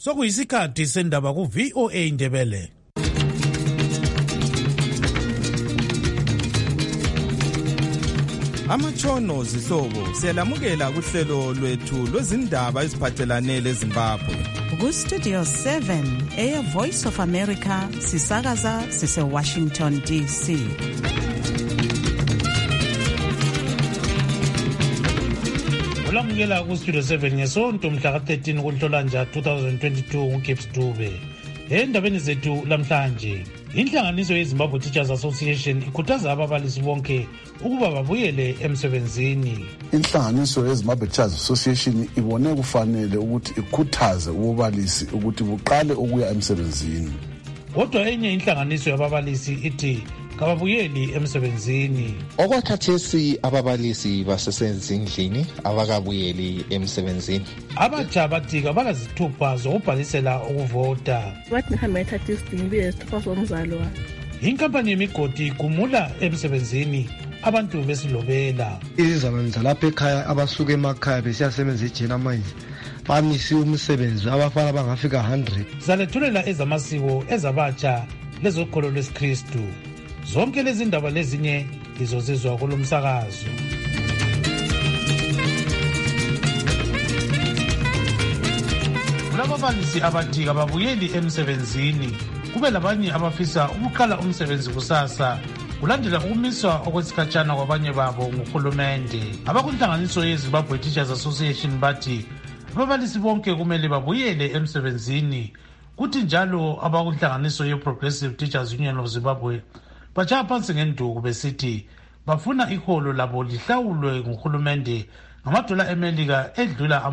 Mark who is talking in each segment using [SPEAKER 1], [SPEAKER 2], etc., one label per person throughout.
[SPEAKER 1] Sokuyisikhathi sendaba ku VOA Indebele.
[SPEAKER 2] Amatshono zihlobo siyalamukela kuhlelo lwethu lwezindaba eziphathelane leZimbabwe.
[SPEAKER 3] Ku Studio 7 Air Voice of America sisakaza sise Washington DC.
[SPEAKER 1] Ulamukela ku Studio 7 ngesonto mhla ka-13 kuNhlolanja 2022 uGibbs Dube. Endabeni zethu lamhlanje, inhlanganiso yeZimbabwe Teachers Association ikhuthaza ababalisi bonke ukuba babuyele emsebenzini.
[SPEAKER 4] Inhlanganiso yeZimbabwe Teachers Association ibone kufanele ukuthi ikhuthaze ababalisi ukuthi buqale ukuya emsebenzini.
[SPEAKER 1] Kodwa enye inhlanganiso yababalisi ithi kababuyeli emsebenzini.
[SPEAKER 5] Okwakhathesi ababalisi basesendlini abakabuyeli emsebenzini.
[SPEAKER 1] Abatsha bathi kabalazithupha zokubhalisela ukuvota.
[SPEAKER 6] Bathi ngihambe ngithatha isidingo bezithupha somzalo wami.
[SPEAKER 1] Inkampani yemigodi kumula emsebenzini abantu besilobela.
[SPEAKER 7] Izabantu lapha ekhaya abasuka emakhaya besiyasebenza ejena manje bamisiwe umsebenzi abafana abangafika 100.
[SPEAKER 1] Zalethulela ezamasiko ezabatsha lezokholo lwesikristu. Zonke lezi ndaba lezinye izozizwa kulomsakazo. Kulababalisi abathi kababuyeli emsebenzini, kube labanye abafisa ukuqala umsebenzi kusasa kulandela ukumiswa okwesikhatshana kwabanye babo nguhulumende. Abakunhlanganiso yeZimbabwe Teachers Association bathi ababalisi bonke kumele babuyele emsebenzini, kuthi njalo abakunhlanganiso ye-Progressive Teachers Union of Zimbabwe batshaya phansi ngenduku besithi bafuna iholo labo lihlawulwe nguhulumende ngamadola eMelika edlula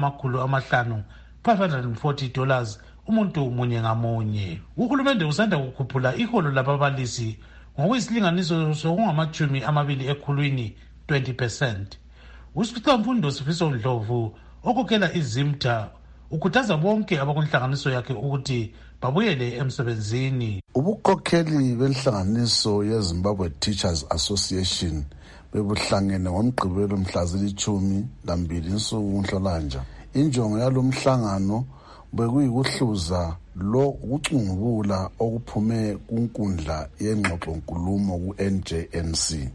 [SPEAKER 1] $540 umuntu munye ngamunye. Uhulumende usanda kukhuphula iholo lababalisi ngokuyisilinganiso sokungama-20 ekhulwini 20%. Usiphithamfundo Sifiso Ndlovu okhokhela iZimta ukhuthaza bonke abakunhlanganiso yakhe ukuthi babuyele emsebenzini.
[SPEAKER 4] Ubukhokheli benhlanganiso yeZimbabwe Teachers Association bebuhlangene ngomgqibelo mhla zili-12 uNhlolanja. Injongo yalomhlangano bekuyikuhluza lo ukucungubula okuphume kunkundla yengxoxo nkulumo ku-NJNC.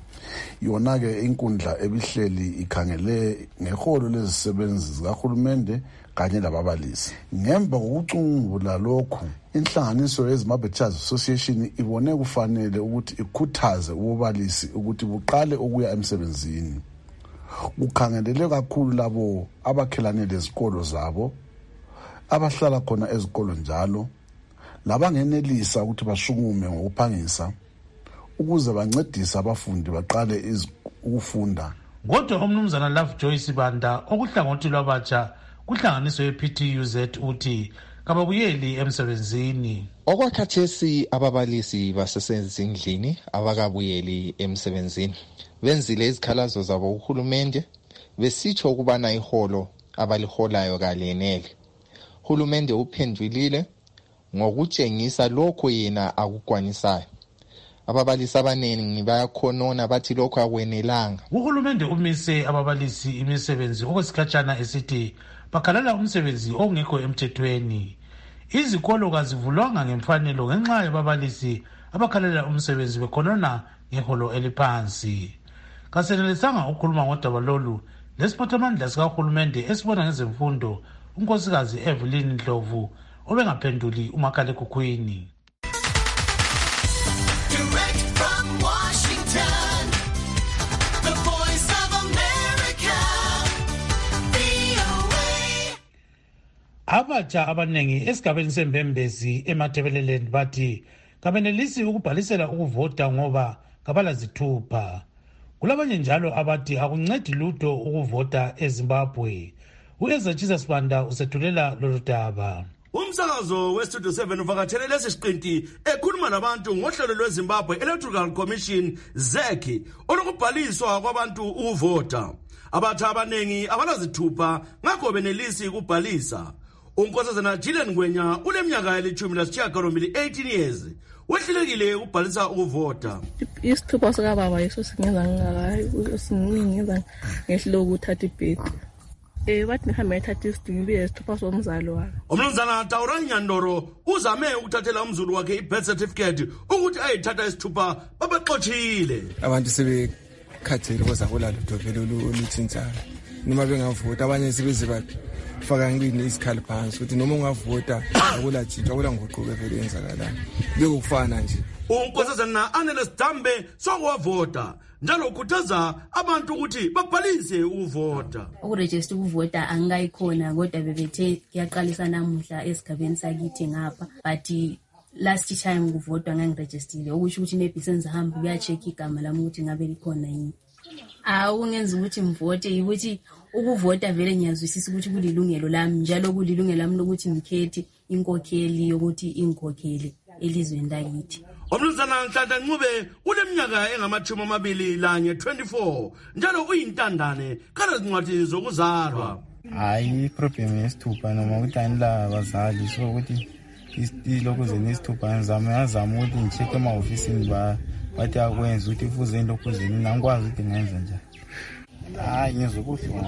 [SPEAKER 4] Yona-ke inkundla ebihleli ikhangele ngeholo lezisebenzi zikahulumende kanye lababalisi. Ngemva kokucungubula lokhu, inhlanganiso yeZimbabwe Teachers Association ibone kufanele ukuthi ikhuthaze ababalisi ukuthi buqale ukuya emsebenzini. Kukhangelele kakhulu labo abakhelane lezikolo zabo, abahlala khona ezikolo njalo, labangenelisa ukuthi basukume ngokuphangisa ukuze bancedise abafundi baqale ukufunda.
[SPEAKER 1] Kodwa umnumzana Love Joyce Banda okuhlangothi lwabatsha kuhlanganiso ye-PTUZ uthi kababuyeli emsebenzini.
[SPEAKER 5] Okwakhathesi ababalisi basesendlini abakabuyeli emsebenzini benzile izikhalazo zabo uhulumende besitsho ukubana iholo abaliholayo kalenele. Hulumende uphendulile ngokutshengisa lokho yena akukwanisayo. Ababalisi abaningi bayakhonona bathi lokho akwenelanga.
[SPEAKER 1] Uhulumende umise ababalisi imisebenzi okwesikhatshana esithi bakhalela umsebenzi ongekho emthethweni. Izikolo kazivulwanga ngemfanelo ngenxa yababalisi abakhalela umsebenzi bekhonona ngeholo eliphansi. Kasenelisanga ukukhuluma ngodaba lolu lesiphathamandla sikahulumende esibona ngezemfundo unkosikazi Evelyn Ndlovu obengaphenduli umakhalekhukhwini. Abatsha abanengi esigabeni seMbembezi eMathebeleleni bathi kabenelisi ukubhalisela ukuvota ngoba kabalazithupha. Kulabanye njalo abathi akuncedi lutho ukuvota eZimbabwe. uEzachisa Sibanda usethulela lolu daba.
[SPEAKER 8] Umsakazo weStudio 7 uvakathele lesi siqinti ekhuluma nabantu ngohlelo lweZimbabwe Electoral Commission ZEC olokubhaliswa kwabantu ukuvota. Abatsha abanengi abalazithupha ngakho benelisi ukubhalisa. Unkosazana Jillian Ngwenya uleminyaka eli-18 18 years. Wehlelekile ukubhalisa ukuvota.
[SPEAKER 6] Isithupha sika baba yeso singenza ngingakayi usiningi ngenza ngehlelo ukuthatha ibhedi. Wathi ngihambe ethatha isidingo ibiye isithupha somzalo wami.
[SPEAKER 8] Umnumzana Taura Nyandoro uzame ukuthathela umzulu wakhe i-birth certificate ukuthi ayithatha isithupha babexothile.
[SPEAKER 9] Abantu sebekhathele kozakula lutho vele oluthintsana. Noma bengavota abanye sebeze bafaka ngini isikhali phansi ukuthi noma ungavota akulathithwa akulanguquko vele yenzakalana. Bekufana nje.
[SPEAKER 8] Unkosazana Anele Stambe sokwavota njalo ukhuthaza abantu ukuthi babhalise ukuvota.
[SPEAKER 10] Ukuregister ukuvota angayikhona kodwa bebethe yaqalisa namuhla esigabeni sakithi ngapha but last time ukuvota ngangiregistile okusho ukuthi maybe senzahamba uyacheck igama lami ukuthi ngabe likhona yini. Ungenza ukuthi mvote ukuthi ukuvota vele ngiyazwisisa ukuthi kulilungelo lami njalo kulilungelo lami lokuthi ngikhethe inkokheli yokuthi ingikhokhele elizweni lakithi.
[SPEAKER 8] Umnumzana Nhlanhla Ncube uneminyaka engama-24 njalo uyintandane kalezincwadi zokuzalwa.
[SPEAKER 11] Hayi problem yesithupha noma ukuthi anila abazali so ukuthi ilokhu zenisithupha ngizama ukuthi ngicheck emahofisini bathi akwenza ukuthi kufuze lokhu zeni angikwazi ukuthi ngenze njani. Hayi ngizokuhlwa.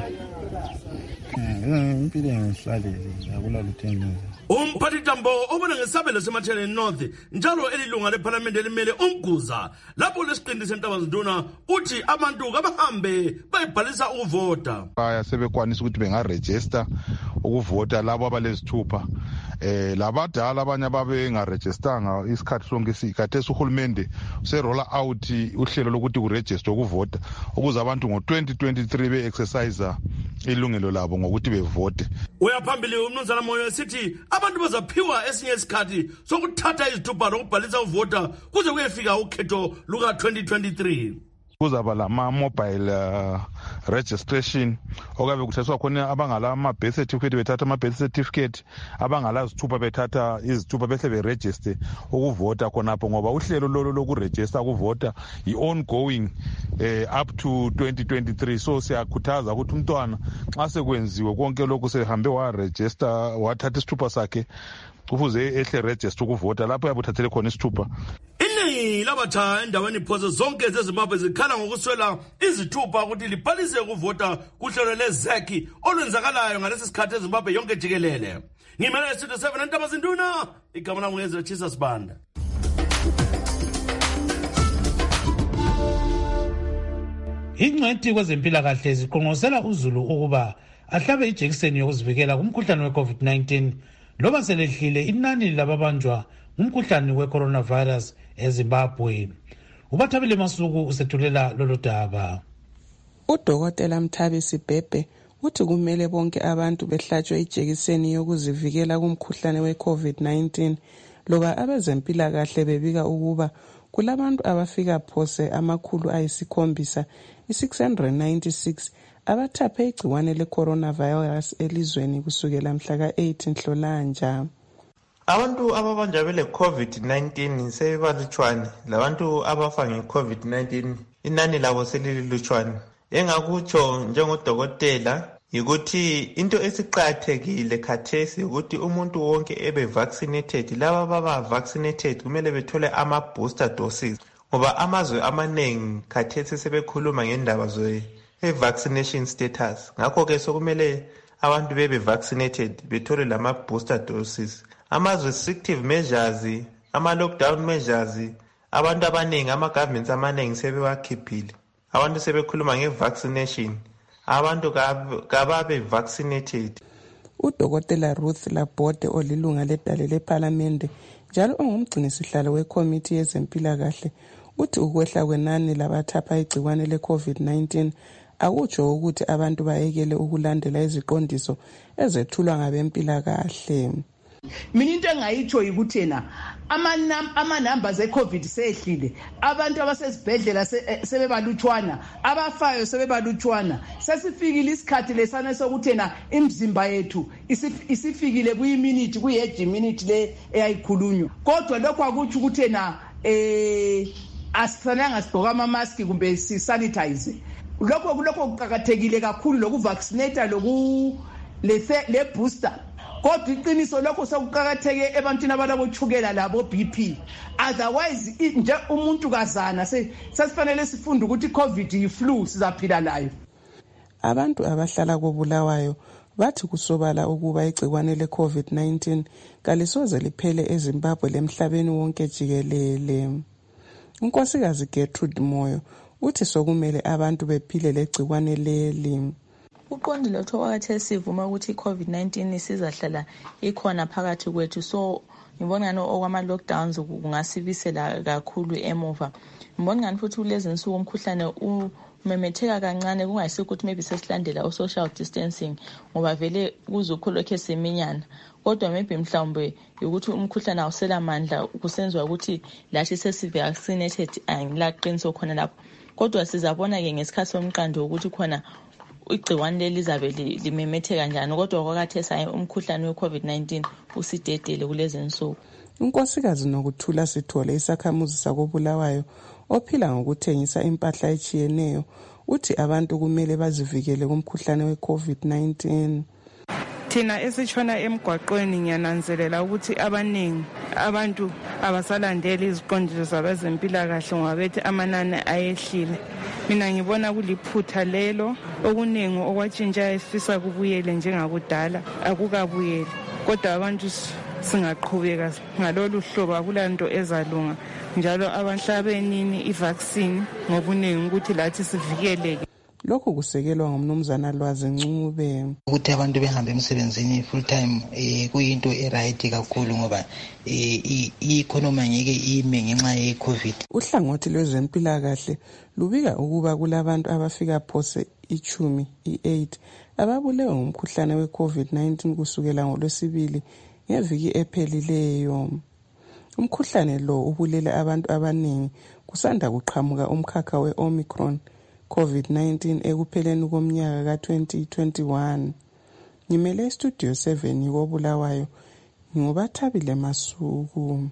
[SPEAKER 11] Impilo engihlalele akulalithe ngenza.
[SPEAKER 8] Umphathi Tambo obona ngesabelo seMatheneni North njalo elilunga leParliament elimele umguza lapho lesiqindi seNtabazinduna uthi abantu kabahambe bayibhalisa ukuvota.
[SPEAKER 12] Baya sebekwanisa ukuthi bengaregister ukuvota labo abalezithupha. Labadala abanye babe ngaregistanga isikhathi sonke isikhathi uhulumende userolla out uhlelo lokuthi kuregister ukuvota ukuze abantu ngo2023 beexercise ilungelo labo ngokuthi bevote.
[SPEAKER 8] Uyaphambili umnumzana Moyo sithi abantu bazaphiwa esinye isikhathi sokuthatha izithupha lokubhalisa ukuvota kuze kuyefika ukhetho luka 2023.
[SPEAKER 12] Kuzaba lama mobile registration okabe kuthathwa khona abangala ama birth certificate bethatha ama birth certificate abangala izithupha bethatha izithupha bese beregister ukuvota khonapho ngoba uhlelo lolo lokuregister ukuvota i-ongoing up to 2023 so siyakhuthaza ukuthi umntwana xa sekwenziwe konke lokhu sehambe waregister wathatha isithupha sakhe kufuze ehle register ukuvota lapho yabuthathele khona isithupha.
[SPEAKER 8] Iningi labatha endaweni phoze zonke zeZimbabwe zikhala ngokuswela izithupha ukuthi libhalise ukuvota kuhlelo lezeki olwenzakalayo ngalesi sikhathi eZimbabwe yonke jikelele. Ngimele Studio 7 eNtabazinduna igama lami ngezwe Chisa Sibanda.
[SPEAKER 1] Ingcwethi kwezempilakahle ziqonqosela uZulu ukuba ahlabe ijekiseni yokuzivikela kumkhuhlane we-COVID-19 loba selehlile inani lababanjwa ngumkhuhlane we-coronavirus eZimbabwe. Ubathabile Masuku usethulela lolu daba.
[SPEAKER 13] Udokotela Mthabisi Bhebhe uthi kumele bonke abantu behlatshwe ijekiseni yokuzivikela kumkhuhlane we-COVID-19 loba abezempilakahle bebika ukuba kulabantu abafika phose 696 abathaphe igciwane le-coronavirus elizweni kusukela mhla ka-8 Nhlolanja.
[SPEAKER 14] Abantu ababanjwa bele COVID-19 sebebalutshwane labantu abafa nge-COVID-19 inani labo selilutshwane. Engakutsho njengodokotela yikuthi into esiqakathekile khathesi ukuthi umuntu wonke ebe vaccinated. Laba baba vaccinated kumele bethole ama booster doses ngoba amazwe amanengi khathesi sebekhuluma ngendaba vaccination status. Ngakho ke sokumele abantu bebe vaccinated bethole lama booster doses. Ama restrictive measures, ama lockdown measures, abantu abanengi ama governments amanengi sebewakhiphile. Abantu sebekhuluma nge-vaccination. Abantu kababe vaccinated.
[SPEAKER 13] Udokotela Ruth Labode olilunga ledale leParliament njalo ongumgcinisihlalo wekomiti yezempilakahle uthi ukwehla kwenani labathapha igciwane le-COVID-19 akutsho ukuthi abantu bayekele ukulandela iziqondiso ezethulwa ngabempilakahle.
[SPEAKER 15] Mina into engayitsho ukuthi yena ama numbers eCovid sehlile, abantu abasezibhedlela sebebalutshwana, abafayo sebebalutshwana. Sesifikile isikhathi lesana sokuthi yena imizimba yethu isifikile kuyiminute kuyi-edge minute le eyayikhulunywa. Kodwa lokho akutsho ukuthi yena asifanelanga sigqoka ama-mask kumbe si-sanitize. Lokho kuqakathekile kakhulu lokuvaccinate le booster. Kodwa iqiniso lokho sokuqakatheke ebantwini abalabochukela labo BP. Otherwise nje umuntu kazana sesifanele sifunde ukuthi COVID yi-flu sizaphila layo.
[SPEAKER 13] abantu abahlala koBulawayo bathi kusobala ukuba igcikwane le-COVID-19 kalisoze liphele eZimbabwe lemhlabeni wonke jikelele. uNkosikazi Gertrude Moyo uthi sokumele abantu bephile legcikwane leli.
[SPEAKER 16] Uqondile ukuthi wakathe sivuma ukuthi i-COVID-19 isizahlala ikhona phakathi kwethu, so ngibona ngani okwama-lockdowns kungasibisela kakhulu emuva. Ngibona ngani futhi kulezi nsuku umkhuhlane umemetheka kancane, kungayisikho ukuthi maybe sesilandela o-social distancing ngoba vele kuzokhulokhe seminyana. Kodwa maybe mhlawumbe ukuthi umkhuhlane awusela mandla kusenziwa ukuthi lathi sesi-vaccinated angilaqiniso khona lapho. Kodwa sizabona-ke ngesikhathi somqando ukuthi khona igciwane leli lizabe limemetheka njani, kodwa kwakathesa umkhuhlane we-COVID-19 usidedele kulezi nsuku.
[SPEAKER 13] uNkosikazi Nokuthula Sithole, isakhamuzi sakoBulawayo ophila ngokuthengisa impahla etshiyeneyo, uthi abantu kumele bazivikele kumkhuhlane we-COVID-19.
[SPEAKER 17] Thina esitshona emgwaqweni ngiyananzelela ukuthi abantu abasalandeli iziqondiso zabezempilakahle ngoba bethi amanani ayehlile. Mina ngibona kuliphutha lelo, okuningi okwatshintsha esifisa kubuyele njengakudala akukabuyeli, kodwa abantu singaqhubeka ngalolu hlobo akulanto ezalunga, njalo abahlabenini i-vaccine ngobuningi ukuthi lathi sivikeleke.
[SPEAKER 13] Lokhu kusekelwa ngumnumzana Lwazi Ncube.
[SPEAKER 18] Ukuthi abantu behambe emsebenzini full time kuyinto eright kakhulu ngoba i-economy ngeke ime ngenxa ye-COVID.
[SPEAKER 13] Uhlangothi lwezempilakahle lubika ukuba kulabantu abafika phose 18 ababulewe ngumkhuhlane we-COVID-19 kusukela ngoLwesibili ngeviki ephelileyo. Umkhuhlane lo ubulele abantu abaningi kusanda kuqhamuka umkhakha we-Omicron COVID-19 ekupheleni komnyaka ka-2021. Ngimele Studio 7 koBulawayo, ngobathabile Masuku.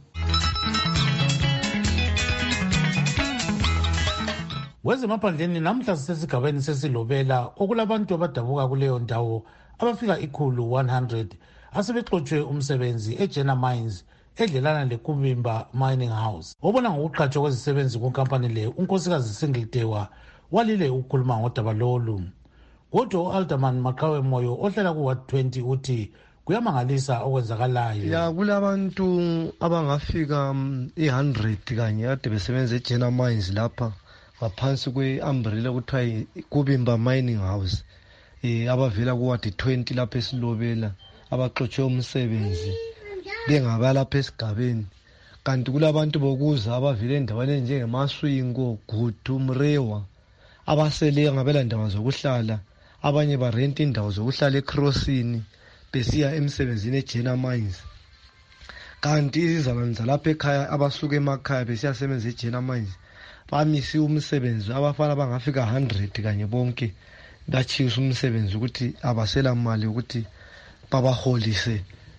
[SPEAKER 1] Wezemaphandleni namhla sisesigabeni sesilobela okulabantu abadabuka kuleyo ndawo abafika 100 asebexotshwe umsebenzi eJena Mines edlelana leKubimba Mining House. Obona ngokuqhatshwa kwezisebenzi kunkampani le uNkosikazi Singildewa walile ukukhuluma ngodaba lolu. Kodwa u-Alderman Maqhawe Moyo ohlala ku-Ward 20 uthi kuyamangalisa okwenzakalayo.
[SPEAKER 7] Ya kulabantu abangafika 100 kanye ade besebenza eJena Mines lapha ngaphansi kwe-umbrella kuthiwa Kubimba Mining House, abavela ku-Ward 20 lapha esilobela abaxotshwe umsebenzi bengabalapha esigabeni. Kanti kulabantu bokuza abavela endaweni enjengeMaswingo, Gudu, Mrewa abasele ngabela ndawo zokuhlala, abanye barenta indawo zokuhlala eCrossini besiya emsebenzini eJena Mines. Kanti izizalwane lapha ekhaya abasuka emakhaya besiyasebenza eJena Mines bamisi umsebenzi, abafana bangafika 100 kanye bonke bachisa umsebenzi ukuthi abasela mali ukuthi babaholise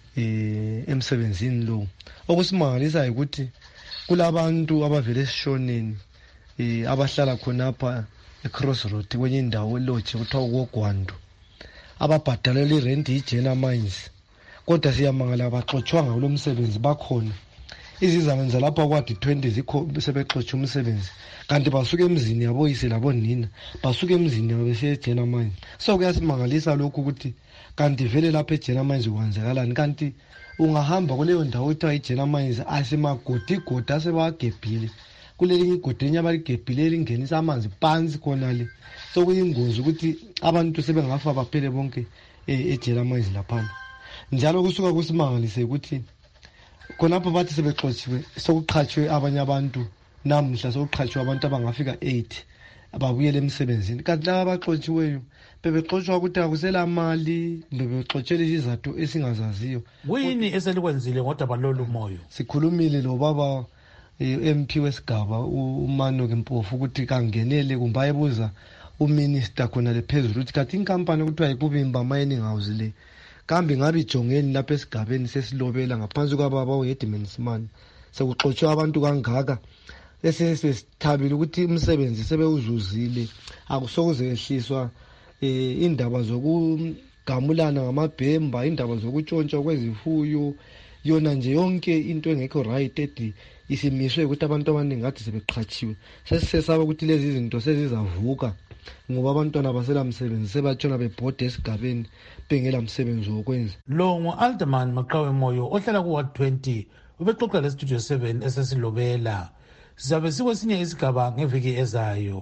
[SPEAKER 7] emsebenzini lo. Okusimangalisa ukuthi kulabantu abavele esishoneni abahlala khonapha eCrossroad kwenye indawo elodge kuthiwa kuGwandu ababhadalela irent iJena Mines, kodwa siyamangala baxotshwanga kulo msebenzi bakhona. Izizalwane zalapha kwa 20 zikho sebexotsha umsebenzi, kanti basuke emzini yaboyise labonina, basuke emzini yabo besiya eJena Mines. So kuyasimangalisa lokhu ukuthi kanti vele lapha eJena Mines kwenzakalani, kanti ungahamba kuleyo ndawo kuthiwa iJena Mines asemagodi asebagebhile, kulelinye igodi enye abaligebhile elingenisa amanzi phansi khonale. So kuyingozi ukuthi abantu sebengafa baphele bonke eJena Mines laphana. Njalo kusuka kusimangalise ukuthi khonapho bathi sebexotshiwe sokuqhatshwe abanye abantu, namhla sokuqhatshwe abantu abangafika 8 ababuyele emsebenzini. Kanti laba abaxotshiweyo bebexotshwa ukuthi akusela mali, bebexotshele izizathu esingazaziyo.
[SPEAKER 1] Kuyini eselikwenzile ngodaba lolu Moyo?
[SPEAKER 7] Sikhulumile lo baba MP wesigaba uManoke Mpofu ukuthi kangenele kumbe ayebuza uminister khona lephezulu ukuthi kathi inkampani okuthiwa yiKubimba Mining House le kambe ngabe ijongeni lapha esigabeni sesilobela ngaphansi kwababa uHedman Smani sekuxotshwa abantu kangaka, sesithabile ukuthi umsebenzi sebewuzuzile, akusokuze ehliswa indaba zokugamulana ngamabhemba, indaba zokutshontshwa kwezifuyo, yona nje yonke into engekho right edi isimiswe ukuthi abantu abaningi ngathi sebeqhatshiwe. Sesisesaba ukuthi lezi zinto sezizavuka ngoba abantwana basela msebenzi sebatshona bebhoda esigabeni bengela msebenzi wokwenza.
[SPEAKER 1] Lo ngu-Alderman Maqawe Moyo ohlala ku-Ward 20 ubexoxa lestudio 7 esesilobela. Sizabe sikwesinye isigaba ngeviki ezayo.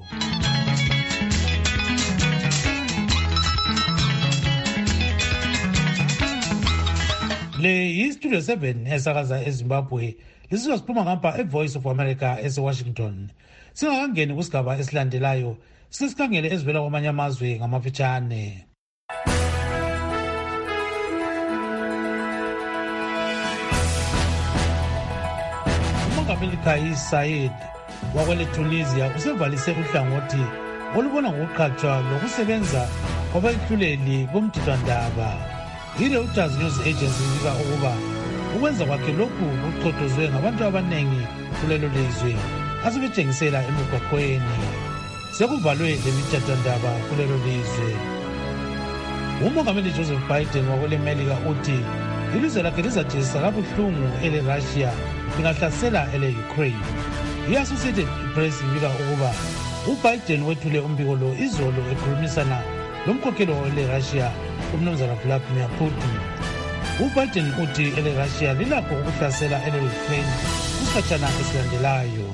[SPEAKER 1] Le yi-Studio 7 esakaza eZimbabwe. Lisizwa siphuma ngapha eVoice of America eseWashington. Singakangeni kusigaba esilandelayo, sesikhangele ezivela kwamanye amazwe ngamafitshane. uMongameli Kais Saied wakwele Tunisia usevalise uhlangothi olubona ngokuqhatshwa lokusebenza kwabayihluleli bomthethwandaba. I-Reuters News Agency ibika ukuba ukwenza kwakhe lokhu kuchotozwe ngabantu abanengi kulelo lizwe asebetshengisela emigwaqweni. Sekuvalwe lemithethandaba kulelo lizwe. uMongameli Joseph Biden wakwele Melika uthi ilizwe lakhe lizajezisa kabuhlungu ele-Russia lingahlasela ele-Ukraine. I-Associated Press ibika ukuba uBiden wethule umbiko lo izolo ekhulumisana lomkhokheli wele-Russia umnumzana Vladimir Putin. uBiden uthi ele-Russia lilapho ukuhlasela ele-Ukraine kusikhatshana esilandelayo.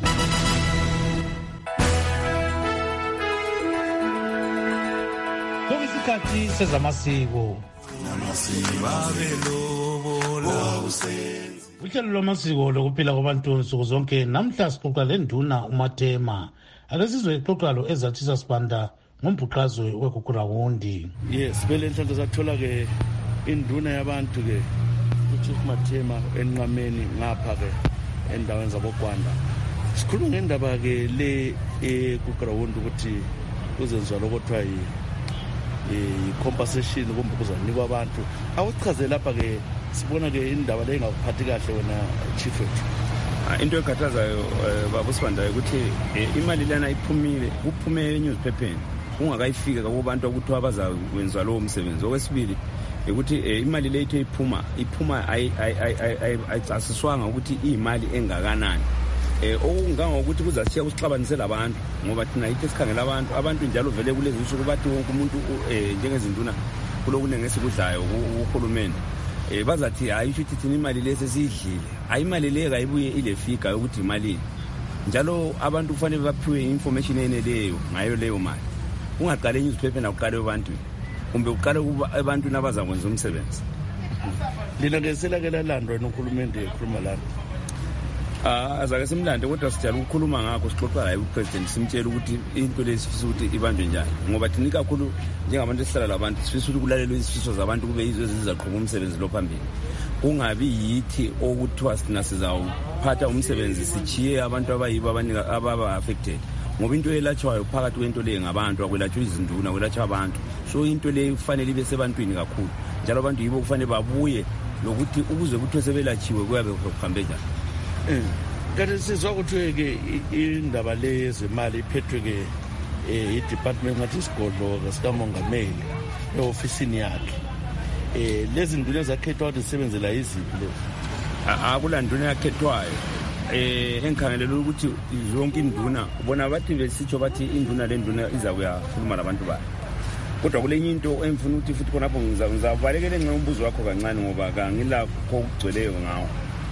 [SPEAKER 1] Isikhathi sezamasiko. Uhlelo lwamasiko lokuphila kwabantu nsuku zonke namhla sixoxa lenduna uMathema. Ake sizwe ixoxa lo ezathisa sibanda ngombhuqazwe weGugurawundi.
[SPEAKER 8] Yes, vele nhlanhla sathola ke induna yabantu ke uChief Mathema enqameni ngapha ke endaweni zaboGwanda. Sikhuluma ngendaba ke le eGugurawundi ukuthi kuzenziwa lokuthiwa i-compensation kumbe kuzanikwa abantu. Awuchaze lapha ke sibona ke indaba le engakuphathi kahle wena chief wethu.
[SPEAKER 19] Into ekhathazayo baba Sibandayo ukuthi imali lana iphumile kuphume enewspapern ungakayifika kubantu ukuthi abazakwenza lowo msebenzi. Okwesibili ukuthi imali le ithe iphuma ayicasiswanga ukuthi imali engakanani. Okungangokuthi kuzashiya kusixabanisela abantu ngoba thina yithi sikhangela abantu njalo vele kulezi usuku bathi wonke umuntu njengezinduna kulokunenge esikudlayo kuhulumeni bazathi hayi ukuthi thina imali le sesiyidlile. Hayi imali le kayibuye ile figure ukuthi imali njalo abantu kufanele baphiwe information eneleyo ngayo leyo mali. Ungaqale newspaper nakuqale abantu kumbe uqale kuba abantu nabazakwenza umsebenzi.
[SPEAKER 8] Lina ngesela ke lalandwa nohulumeni ekhuluma lana.
[SPEAKER 19] Azake simlande kodwa sijala ukukhuluma ngakho sixoxa hayi upresident simtshela ukuthi into lesifisa ukuthi ibanjwe njani ngoba thina kakhulu njengabantu esihlala labantu sifisa ukuthi kulalelwe izifiso zabantu kube yizo ezizaqhubeka umsebenzi lo phambili. Kungabi yithi okuthiwa sina sizawuphatha umsebenzi sichiye abantu abayibo abanika ababa affected ngoba into elatshwayo phakathi kwento le ngabantu akwelatshwa izinduna kwelatshwa abantu. So into le kufanele ibe sebantwini kakhulu njalo abantu yibo kufanele babuye lokuthi ukuze kuthi sebelatshiwe kuyabe kuhambe njani.
[SPEAKER 8] Kanti sizwa ukuthi ke indaba le zemali iphethwe ke i-department ngathi isigodlo sikamongameli e-ofisini yakhe. Lezi nduna ezakhethwa ukuthi zisebenzela iziphi lezo?
[SPEAKER 19] Akula nduna yakhethwayo. Engikhangelela ukuthi zonke induna ubona bathi besitsho bathi induna le nduna iza kuyakhuluma labantu bayo. Kodwa kulenye into engifuna ukuthi futhi khonapho ngizabalekele ngenxa umbuzo wakho kancane ngoba kangilakho okugcweleyo ngawo.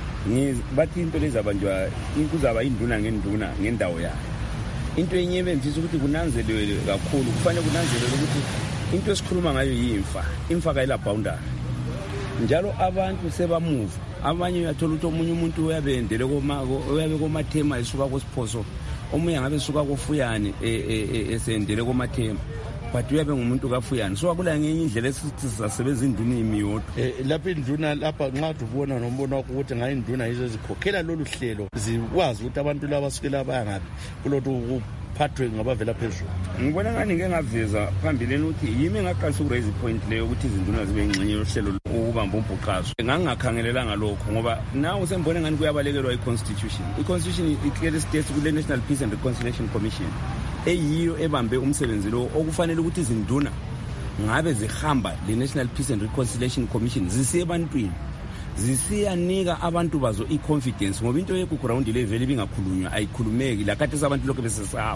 [SPEAKER 19] Bathi into lezabanjwa kuzaba induna ngenduna ngendawo yayo. Into enye bemfisa ukuthi kunanzelwe kakhulu kufanele kunanzelwe ukuthi into esikhuluma ngayo imfa kayila boundary. Njalo abantu sebamuva abanye uyathola ukuthi omunye umuntu uyabendele uyabe koMathema esuka koSiphoso omunye ngabe esuka koFuyani esendele koMathema but uyabe ngumuntu kaFuyani. So akula ngenye indlela esithi sizasebenza induna imiyodwa.
[SPEAKER 8] Lapha induna lapha nxa ubona nombono wakho ukuthi ngayi induna yizo ezikhokhela lolu hlelo zikwazi ukuthi abantu laba basukela bayangaphi kulothu kuphathwe ngabavela phezulu.
[SPEAKER 19] Ngibona ngani ngeke ngaveza phambileni ukuthi yimi engaqalisa ukuraise point leyo ukuthi izinduna zibe ingxenye yohlelo ukubamba umbhuqazo. Ngangakhangelelanga lokho ngoba nawe sembone ngani kuyabalekelwa i-constitution. I-constitution iclearly states kule National Peace and Reconciliation Commission eyiyo ebambe umsebenzi lo okufanele ukuthi izinduna ngabe zihamba le National Peace and Reconciliation Commission zisiye ebantwini zisiyanika abantu bazo i-confidence ngoba into yeGugurawundi le vele ibingakhulunywa ayikhulumeki la kade abantu lokho besesawa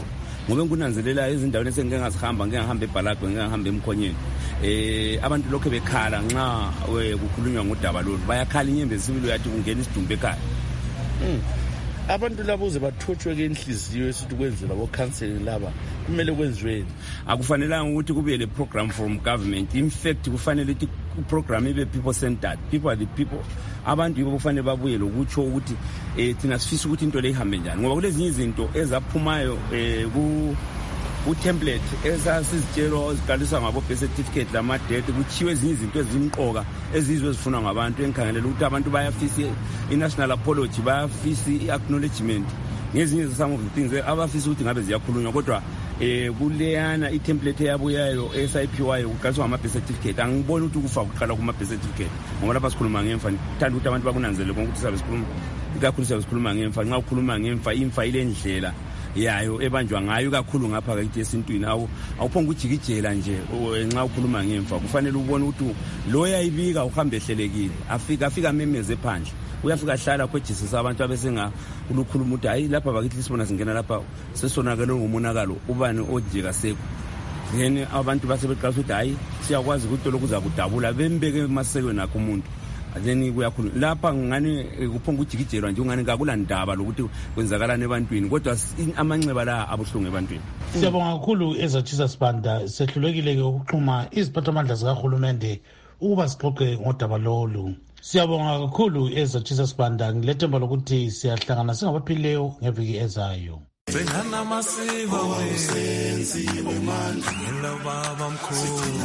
[SPEAKER 19] ngoba ngunanzelela izindaweni esengike ngazihamba ngihamba eBhalagwe ngihamba eMkhonyeni abantu lokho bekhala nxa kukhulunywa ngodaba lolu bayakhala inyembezi sibili yathi kungena isidumbu ekhaya
[SPEAKER 1] abantu labo bathothwe ke inhliziyo esithi kwenzela bo counseling laba kumele kwenziweni
[SPEAKER 19] akufanelanga ukuthi kube le program from government. In fact kufanele ukuthi program ibe people centered. People are the people. Abantu yibo kufanele babuye lokutsho ukuthi thina sifisa ukuthi into le ihambe njani ngoba kulezinye izinto ezaphumayo ku template esasizitshelo eziqaliswa ngabo birth certificate lama death kuchiwe ezinye izinto ezimqoka ezizwe ezifunwa ngabantu enkhangelela ukuthi abantu bayafisa i-national apology bayafisa i-acknowledgement ngezinye some of the things abafisa ukuthi ngabe ziyakhulunywa kodwa kuleyana i-template eyabuyayo esayiphiwayo kuqaliswa ngama-birth certificate angiboni ukuthi kufa kuqala kuma-birth certificate ngoba lapha sikhuluma ngemfa thanda ukuthi abantu bakunanzele konke ukuthi sikhuluma ikakhulu sikhuluma ngemfa nxa ukhuluma ngemfa imfa ile ndlela yayo ebanjwa ngayo kakhulu ngapha kayithi esintwini awuphonga ujikijela nje nxa ukhuluma ngemfa kufanele ubone ukuthi lo yayibika uhambe ehlelekile afika memeze phandle uyafika hlala kwejisisa abantu abesenga ulukhuluma ukuthi hayi lapha bakithi sibona singena lapha sesonakalo ngomonakalo ubani ojika sekho then abantu basebeqala ukuthi hayi siyakwazi ukuthi lokuza kudabula bembeke masekwe nakho umuntu then kuyakhulu lapha ngani kuphonga ujikijelwa nje ungani ngakula ndaba lokuthi kwenzakalana ebantwini kodwa amanxeba la abuhlungu ebantwini.
[SPEAKER 1] Siyabonga kakhulu ezathisa Sibanda sehlulekile ke ukuxhuma iziphathamandla zikahulumende ukuba sixoxe ngodaba lolu. Siyabonga kakhulu ezathisa Sibanda ngilethemba lokuthi siyahlangana singabaphileyo ngeviki ezayo.
[SPEAKER 20] Bengana masiko wesenziwe manje ngelo baba mkhulu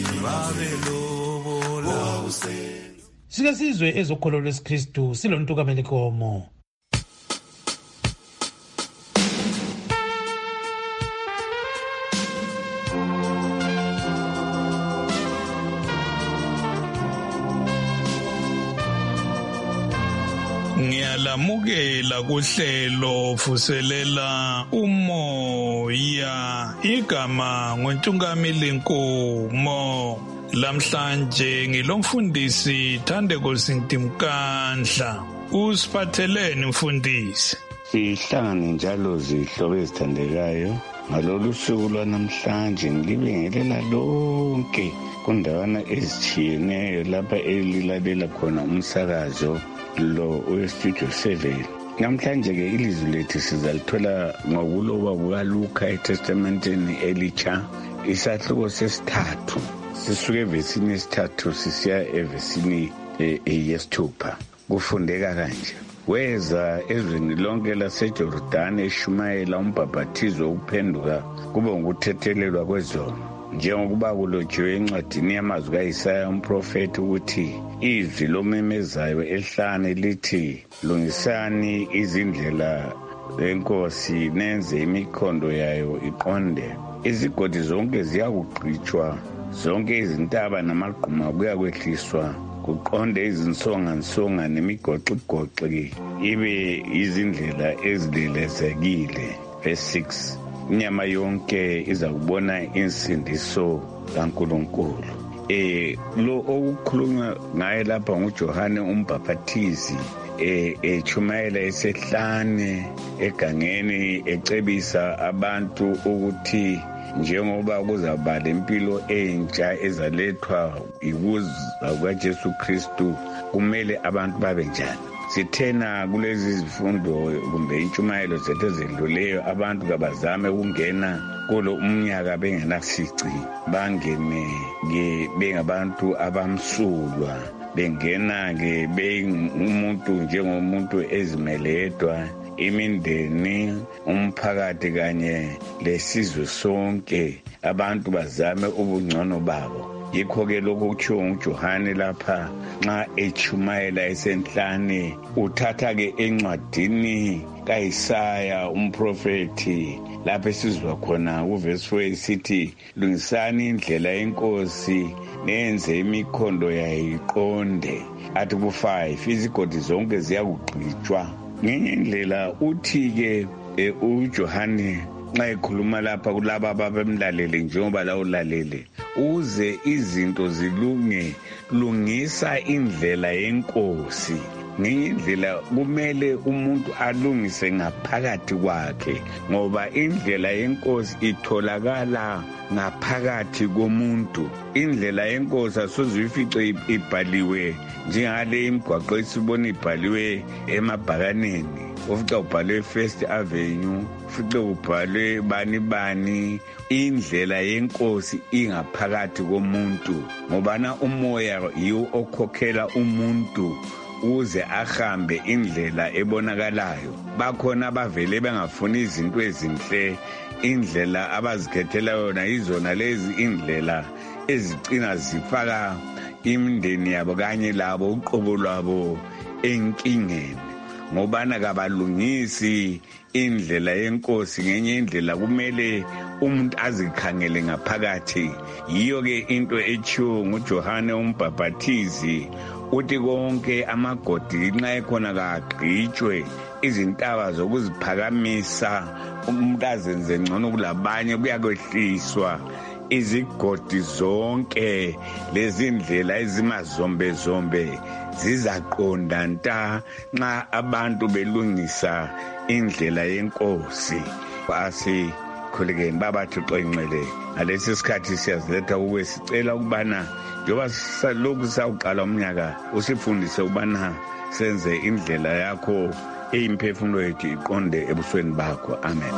[SPEAKER 20] babelobola
[SPEAKER 1] Sike sizwe ezokholo lwesikristu silontu kaMelikomo.
[SPEAKER 20] Ngiyalamukela kuhlelo vuselela umoya igama ngoNtungamili Nkomo. Lamhlanje ngilomfundisi Thandeko Sintimkandla. Usiphatheleni mfundisi?
[SPEAKER 21] Sihlangane njalo zihlobo ezithandekayo ngalolu suku lwanamhlanje ngilibingelela lonke kundawana ezitshiyeneyo lapha elilalela khona umsakazo lo westudio 7. Namhlanje ke ilizwi lethu sizalithola ngokuloba kukaLuka eTestamenteni elitsha isahluko sesithathu. Sisuke evesini yesithathu sisiya evesini yesithupha. Kufundeka kanje: weza ezweni lonke laseJordani eshumayela umbhaphathizo wokuphenduka kube ngukuthethelelwa kwezono, njengokuba kulotshiwe encwadini yamazwi kaIsaya umprofeti ukuthi izwi lomemezayo ehlane lithi, lungisani izindlela zenkosi nenze imikhondo yayo iqonde. Izigodi zonke ziyakugqitshwa, zonke izintaba namagquma kuyakwehliswa, kuqonde izinsonga nemigoxigoxi ibe izindlela ezilelezekile. Verse 6. Inyama yonke iza kubona insindiso kaNkulunkulu. Lo okukhulunywa ngaye lapha nguJohane umbhaphathizi echumayela esehlane egangeni ecebisa abantu ukuthi njengoba kuzaba lempilo entsha ezalethwa ikuza kukaJesu Kristu kumele abantu babe njani. Sithena kulezi zifundo kumbe intshumayelo zethu ezedluleyo abantu kabazame ukungena kulo umnyaka bengenasici, bangene ke bengabantu abamsulwa, bengena ke bengumuntu njengomuntu ezimeledwa, imindeni, umphakathi kanye lesizwe sonke abantu bazame ubungcono babo. Yikho-ke lokhu kutshiwo nguJohane lapha nxa echumayela esenhlane, uthatha-ke encwadini kaIsaya umprofeti lapha esizwa khona kuvesi 4 sithi, lungisani indlela yenkosi nenze imikhondo yayo iqonde. Athi ku5, izigodi zonke ziyakugqitshwa. Ngenye indlela uthi-ke uJohane nxa ekhuluma lapha kulaba ababemlalele njengoba la ulalele uze izinto zilunge lungisa indlela yenkosi ngenye indlela kumele umuntu alungise ngaphakathi kwakhe ngoba indlela yenkosi itholakala ngaphakathi komuntu indlela yenkosi asoze uyifice ibhaliwe njengale imigwaqo esibona ibhaliwe emabhakaneni ufica ubhalwe First Avenue ufica ubhalwe bani indlela yenkosi ingaphakathi komuntu ngobana umoya yiwo okhokhela umuntu uze ahambe indlela ebonakalayo bakhona abavele bengafuni izinto ezinhle indlela abazikhethela yona izona lezi indlela ezicina zifaka imindeni yabo kanye labo uqobo lwabo enkingeni ngobana kabalungisi indlela yenkosi ngenye indlela kumele umuntu azikhangele ngaphakathi yiyo ke into echiwo nguJohane umbhaphathizi uthi konke amagodi nxa ekhona kagqitshwe izintaba zokuziphakamisa umuntu azenze ngcono kulabanye kuyakwehliswa izigodi zonke lezi ndlela ezimazombe zizaqonda nta nxa abantu belungisa indlela yenkosi asikhulekeni babathi xenxele ngalesi sikhathi siyaziletha ukube sicela ukubana njengoba lokhu sawuqala umnyaka usifundise ukubana senze indlela yakho eyimphefumulo yethu iqonde ebusweni bakho amen.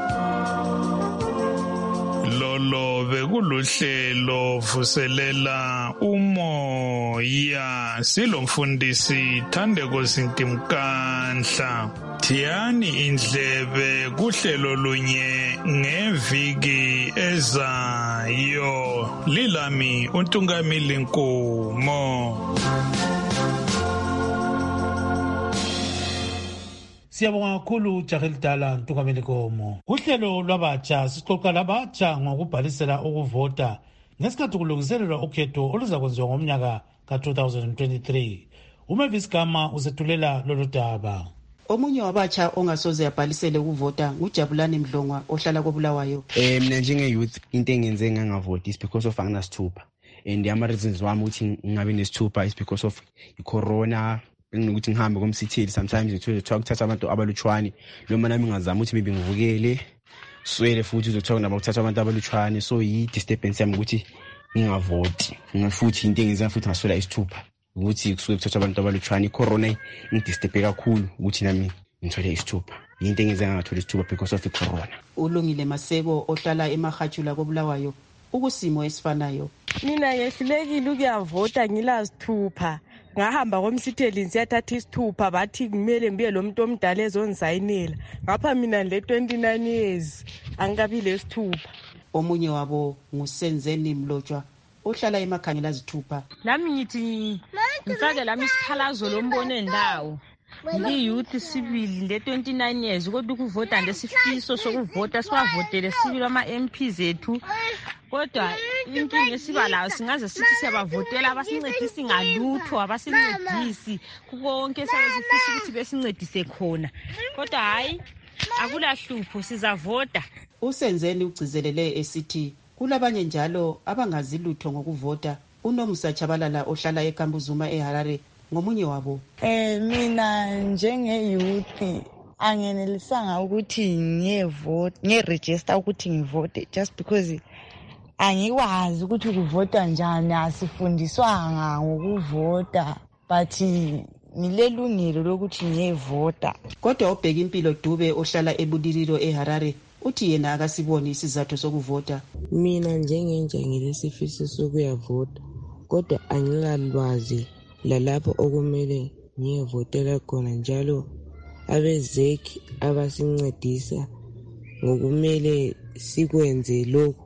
[SPEAKER 20] Lolo bekuluhlelo vuselela umoya silomfundisi Thandeko Sintimkanhla thiyani indlebe kuhlelo lunye ngeviki ezayo lilami uNtungamili Nkomo.
[SPEAKER 1] Siyabonga kakhulu Jahildala Ntungamili Nkomo. Uhlelo lwabatsha sixoxa labatsha ngokubhalisela ukuvota ngesikhathi kulungiselelwa ukhetho oluzakwenziwa ngomnyaka ka-2023. Umavis Gama usethulela lolu daba.
[SPEAKER 2] Omunye wabatsha ongasoze yabhalisele ukuvota nguJabulani Mdlongwa ohlala koBulawayo.
[SPEAKER 22] Mina njenge-youth into engenze ngangavoti is because of anginasithupha and ama-reasons wami ukuthi ngingabi nesithupha is because of i-corona ngikuthi ngihambe komsitheli sometimes ngithola ukuthatha abantu abalutshwane noma nami ngazama ukuthi maybe ngivukele swele futhi uzothola nabo ukuthatha abantu abalutshwane so yi-disturbance yami ukuthi ngingavoti futhi into engenza futhi ngasola isithupha ukuthi kusuke kuthatha abantu abalutshwane i-corona ingidisturbe kakhulu ukuthi nami ngithole isithupha into engenza ngangatholi isithupha because of i-corona.
[SPEAKER 2] Ulungile Masebo ohlala eMahajula koBulawayo ukusimo esifanayo.
[SPEAKER 23] Mina ngehlulekile ukuyavota ngilazithupha ngahamba komsitheli siyathatha isithupha bathi kumele ngibe lo muntu omdala ezonzayinela ngapha mina le 29 years angikabi lesithupha.
[SPEAKER 2] Omunye wabo nguSenzeni Mlotshwa ohlala emakhangela zithupha.
[SPEAKER 24] Nami ngithi ngifake lami isikhalazo lombone ndawo ngi-youth sibili le 29 years kodwa ukuvota ndesifiso sokuvota siwavotele sibili ama-MP zethu kodwa inkinga esiba layo singaze sithi siyabavotela abasincedisi ngalutho abasincedisi kukonke sabesifisa ukuthi besincedise khona kodwa hayi akulahlupho sizavota.
[SPEAKER 2] uSenzeni ugcizelele esithi kulabanye njalo abangazi lutho ngokuvota. uNomusa Chabalala ohlala eKambuzuma eHarare ngomunye wabo.
[SPEAKER 25] Mina njenge-youth angenelisanga ukuthi ngiye-register ukuthi ngivote just because angikwazi ukuthi ukuvota njani asifundiswanga ngokuvota but ngilelungelo lokuthi ngiyevota.
[SPEAKER 2] Kodwa uBheka Impilo Dube ohlala eBudiriro eHarare uthi yena akasiboni isizathu sokuvota.
[SPEAKER 26] Mina njengenja ngilesifiso sokuyavota kodwa angilalwazi lalapho okumele ngiyevotela khona njalo abezeki abasincedisa ngokumele sikwenze lokho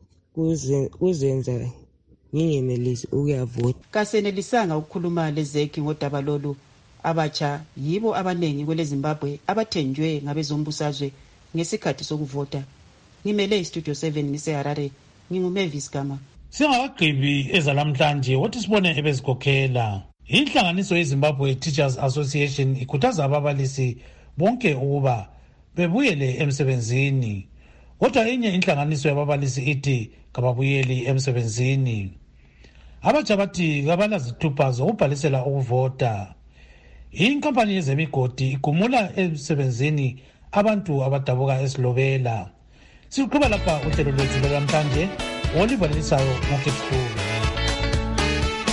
[SPEAKER 26] kuzenza ngingenelisi ukuyavota.
[SPEAKER 2] Kasenelisanga ukukhuluma lezeki ngodaba lolu. Abatsha yibo abanengi kwele Zimbabwe abathenjwe ngabezombusazwe ngesikhathi sokuvota. Ngimele iStudio 7 ngiseHarare nginguMavis Gama.
[SPEAKER 1] Singakagqibi ezalamhlanje wothi sibone ebezikhokhela. Inhlanganiso yeZimbabwe Teachers Association ikhuthaza ababalisi bonke ukuba bebuyele emsebenzini. kodwa enye inhlanganiso yababalisi ithi kababuyeli emsebenzini. Abatsha bathi kabalazithupha zokubhalisela ukuvota. Inkampani yezemigodi igumula emsebenzini abantu abadabuka esilobela. Siqhuba lapha uhlelo lwethu lwanamhlanje olibalisayo ngoKhethulu.